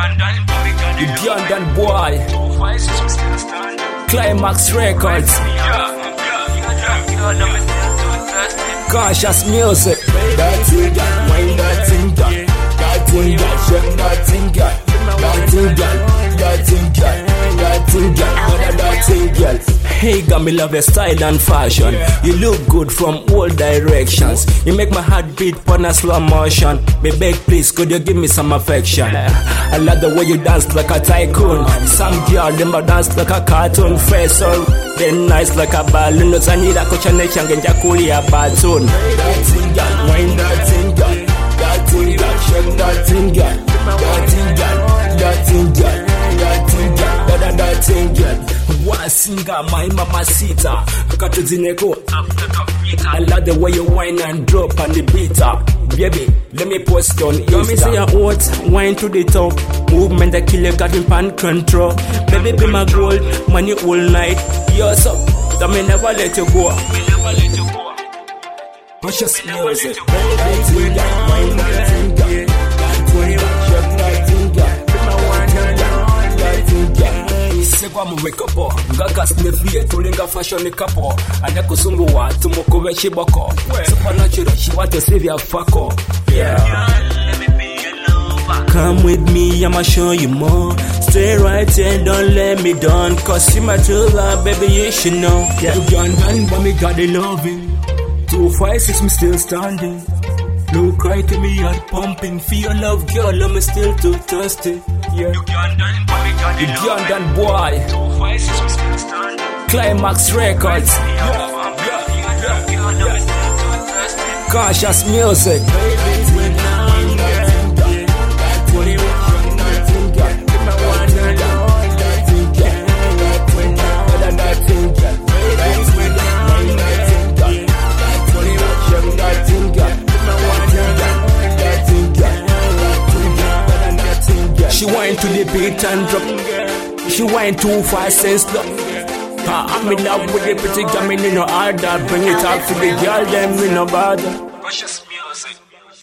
Ugandan boy. Climax Records. Conscious music. That thing, girl, wind that thing, girl. That thing, girl, shake that thing, girl. That thing, girl, that thing, girl. That thing, girl, that thing, girl. Hey, girl, me love your style and fashion. You look good from all directions. You make my heart beat on a slow motion. Me beg, please, could you give me some affection? I love the way you dance like a tycoon. Some girl, them a dance like a cartoon. Face all then nice like a balloon. No need a coach and a kuli a batoon. That thing, girl, wind that thing, girl. That thing, girl, shake that thing, girl. That thing, girl, that thing, girl. That thing, girl, that thing, girl. One singer, my mamacita. Got to Zineko. I love the way you whine and drop on the beat. Baby, let me post on Insta. You me say you hot, wine to the top. Movement that kill you, got in pan control. Baby, be my gold, money all night. You're so, that me never let you go. Precious music. That thing, that wine, that thing, that thing, that thing, that thing, that thing. Kwa mwekapo Ngaka snefie tulinga fashion kapo Anya kusungu watu mokove shiboko Supernatural she want to save your fucko. Yeah. Come with me, I'ma show you more. Stay right here, don't let me down. Cause you my true love, baby, you should know. Yeah. Ugandan, but me got the loving. 256, me still standing. No cry to me, I'm pumping. For your love, girl, I'm still too thirsty. Yeah. Ugandan boy. Climax Records. Conscious music. She went to the beat and drop. She went too fast and slow. I'm in love with the pretty girl, me no order. Bring it up to the girl, them me no bother.